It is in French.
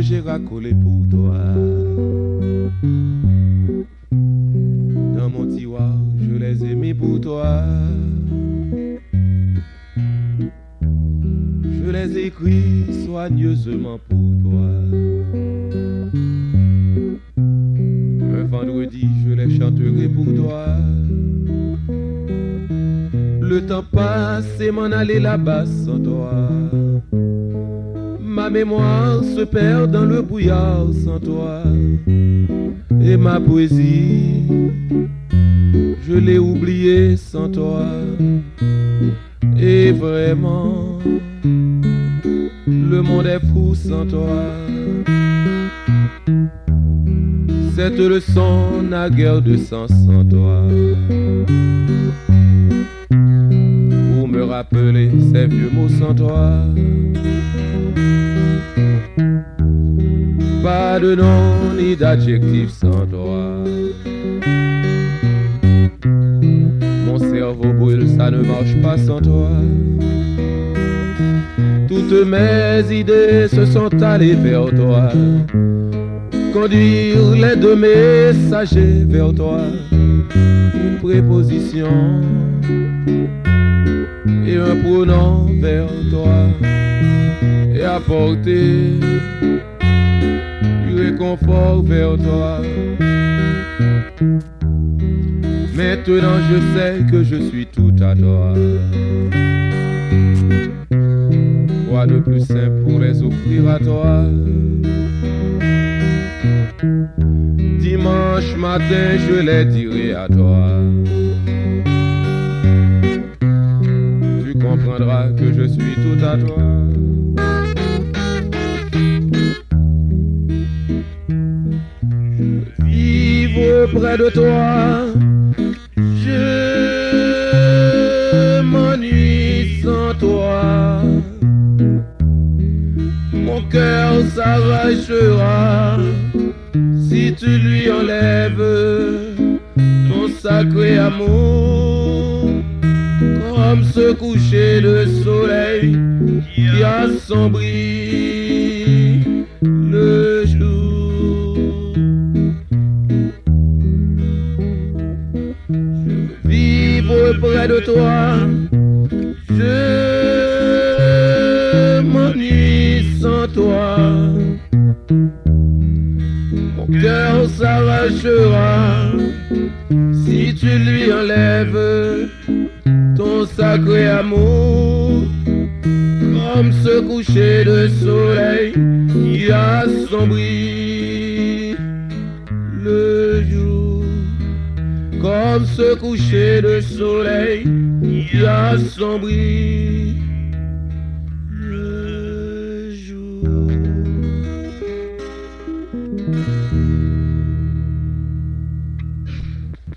j'ai racolé pour toi. Dans mon tiroir, je les ai mis pour toi. Je les ai écrits soigneusement pour toi. Un vendredi, je les chanterai pour toi. Le temps passe et m'en aller là-bas sans toi. Ma mémoire se perd dans le brouillard sans toi. Et ma poésie, je l'ai oubliée sans toi. Et vraiment, le monde est fou sans toi. Cette leçon n'a guère de sens sans toi. Pour me rappeler ces vieux mots sans toi. Pas de nom ni d'adjectif sans toi. Mon cerveau brûle, ça ne marche pas sans toi. Toutes mes idées se sont allées vers toi. Conduire les deux messagers vers toi. Une préposition et un pronom vers toi. Et apporter du réconfort vers toi. Maintenant je sais que je suis tout à toi. Quoi de plus simple pour les offrir à toi? Dimanche matin je les dirai à toi. Tu comprendras que je suis tout à toi. Je vivre près de toi. Je m'ennuie sans toi. Mon cœur s'arrachera si tu lui enlèves ton sacré amour. Comme ce coucher de soleil qui assombrit le jour. Je veux vivre près de toi. Je m'ennuie sans toi. Mon cœur s'arrachera si tu lui enlèves ton sacré amour. Comme ce coucher de soleil qui assombrit le jour. Comme ce coucher de soleil qui assombrit